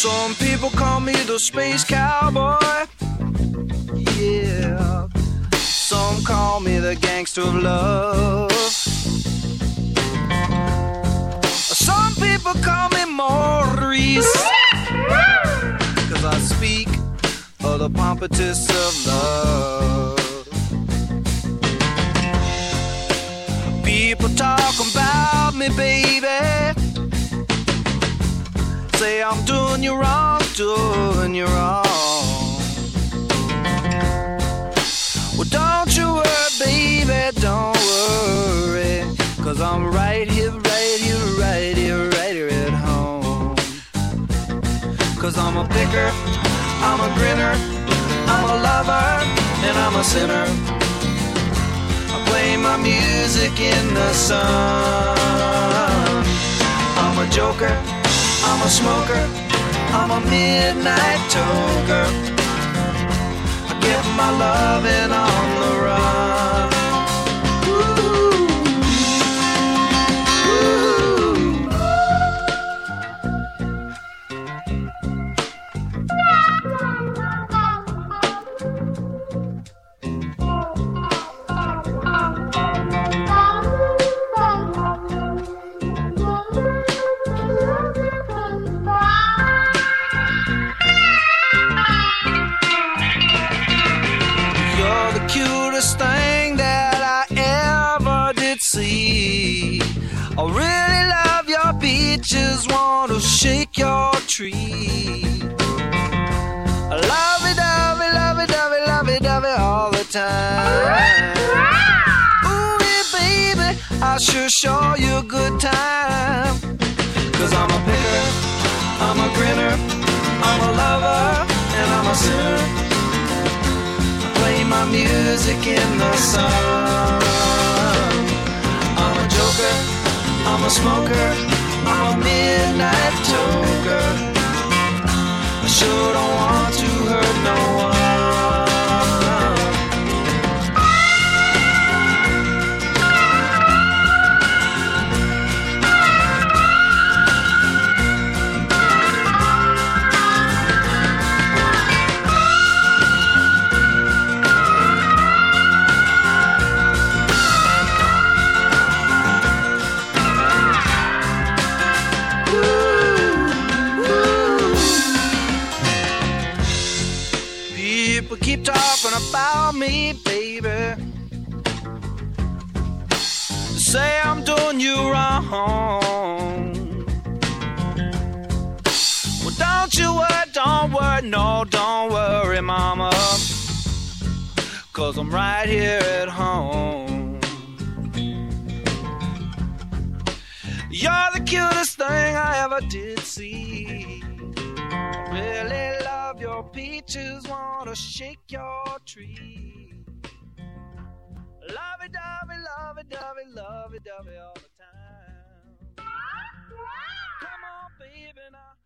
Some people call me the space cowboy. Yeah. Some call me the gangster of love. Some people call me Maurice, 'cause I speak of the pompatus of love. People talk about me, baby, say I'm doing you wrong, doing you wrong. Well, don't you worry, baby, don't worry, 'cause I'm right here, right here, right here, right here at home. 'Cause I'm a picker, I'm a grinner, I'm a lover, and I'm a sinner. I play my music in the sun. I'm a joker, I'm a smoker, I'm a midnight toker. I get my loving on the run. Cutest thing that I ever did see. I really love your peaches, want to shake your tree. I love it, dovey, love it, dovey, love it, dovey all the time. Ooh, yeah, baby, I sure show you a good time. 'Cause I'm a picker, I'm a grinner, I'm a lover, and I'm a sinner. Play my music in the sun. I'm a joker, I'm a smoker, I'm a midnight toker. I sure don't want to hurt no one. People keep talking about me, baby, say I'm doing you wrong. Well, don't worry, no, don't worry, mama, 'cause I'm right here at home. You're the cutest thing I ever did see. I really love your peaches, wanna shake your tree. Lovey-dovey, lovey-dovey, lovey-dovey all the time. Come on, baby, now.